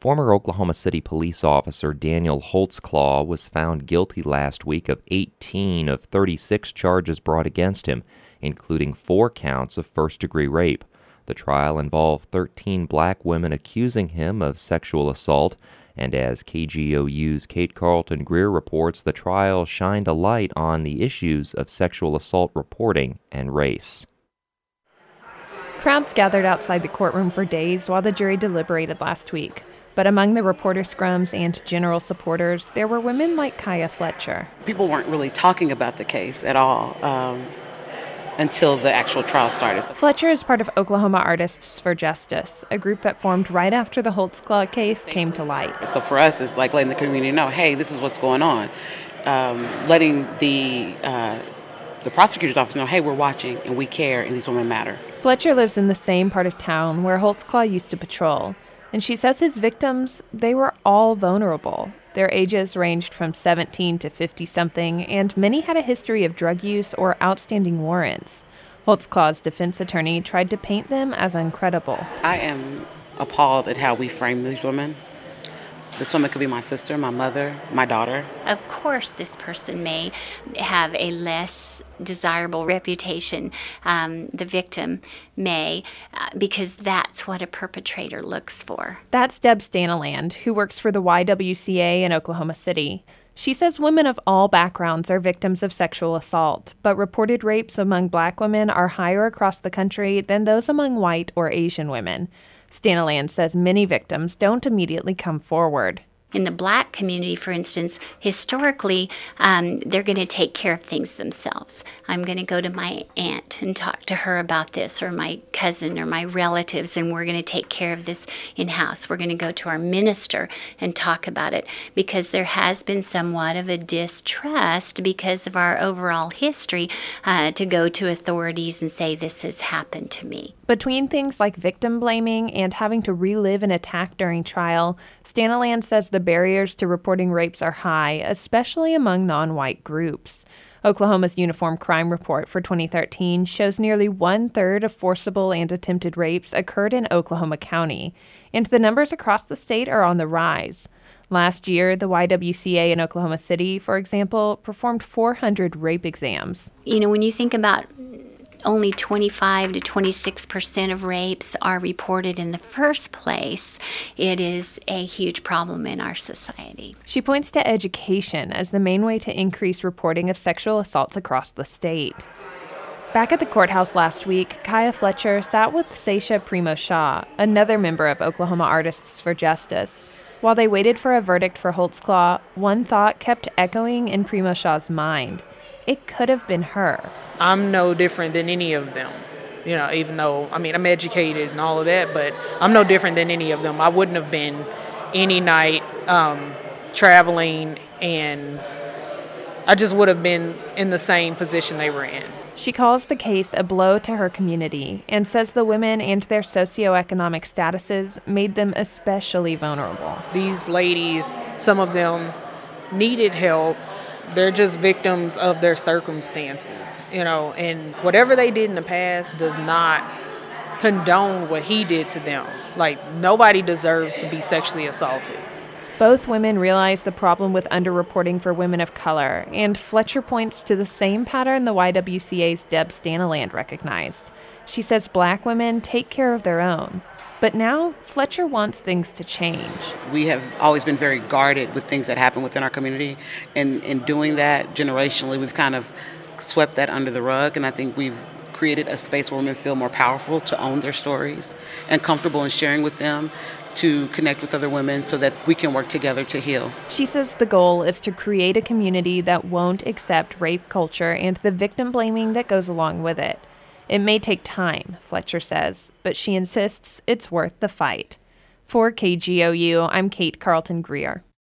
Former Oklahoma City police officer Daniel Holtzclaw was found guilty last week of 18 of 36 charges brought against him, including 4 counts of first-degree rape. The trial involved 13 black women accusing him of sexual assault, and as KGOU's Kate Carlton Greer reports, the trial shined a light on the issues of sexual assault reporting and race. Crowds gathered outside the courtroom for days while the jury deliberated last week. But among the reporter scrums and general supporters, there were women like Kaya Fletcher. People weren't really talking about the case at all until the actual trial started. Fletcher is part of Oklahoma Artists for Justice, a group that formed right after the Holtzclaw case came to light. So for us, it's like letting the community know, hey, this is what's going on. Letting the prosecutor's office know, hey, we're watching and we care and these women matter. Fletcher lives in the same part of town where Holtzclaw used to patrol. And she says his victims, they were all vulnerable. Their ages ranged from 17 to 50-something, and many had a history of drug use or outstanding warrants. Holtzclaw's defense attorney tried to paint them as incredible. I am appalled at how we frame these women. This woman could be my sister, my mother, my daughter. Of course, this person may have a less desirable reputation. The victim may, because that's what a perpetrator looks for. That's Deb Staniland, who works for the YWCA in Oklahoma City. She says women of all backgrounds are victims of sexual assault, but reported rapes among black women are higher across the country than those among white or Asian women. Staniland says many victims don't immediately come forward. In the black community, for instance, historically, they're going to take care of things themselves. I'm going to go to my aunt and talk to her about this, or my cousin or my relatives, and we're going to take care of this in-house. We're going to go to our minister and talk about it, because there has been somewhat of a distrust because of our overall history to go to authorities and say, this has happened to me. Between things like victim blaming and having to relive an attack during trial, Staniland says the barriers to reporting rapes are high, especially among non-white groups. Oklahoma's Uniform Crime Report for 2013 shows nearly 1/3 of forcible and attempted rapes occurred in Oklahoma County, and the numbers across the state are on the rise. Last year, the YWCA in Oklahoma City, for example, performed 400 rape exams. You know, when you think about only 25 to 26% of rapes are reported in the first place, it is a huge problem in our society. She points to education as the main way to increase reporting of sexual assaults across the state. Back at the courthouse last week, Kaya Fletcher sat with Seisha Primo Shaw, another member of Oklahoma Artists for Justice. While they waited for a verdict for Holtzclaw, one thought kept echoing in Primo Shaw's mind. It could have been her. I'm no different than any of them, even though, I'm educated and all of that, but I'm no different than any of them. I wouldn't have been any night traveling, and I just would have been in the same position they were in. She calls the case a blow to her community and says the women and their socioeconomic statuses made them especially vulnerable. These ladies, some of them needed help. They're just victims of their circumstances, and whatever they did in the past does not condone what he did to them. Like, nobody deserves to be sexually assaulted. Both women realize the problem with underreporting for women of color, and Fletcher points to the same pattern the YWCA's Deb Staniland recognized. She says black women take care of their own. But now, Fletcher wants things to change. We have always been very guarded with things that happen within our community. And in doing that, generationally, we've kind of swept that under the rug. And I think we've created a space where women feel more powerful to own their stories and comfortable in sharing with them, to connect with other women so that we can work together to heal. She says the goal is to create a community that won't accept rape culture and the victim blaming that goes along with it. It may take time, Fletcher says, but she insists it's worth the fight. For KGOU, I'm Kate Carlton Greer.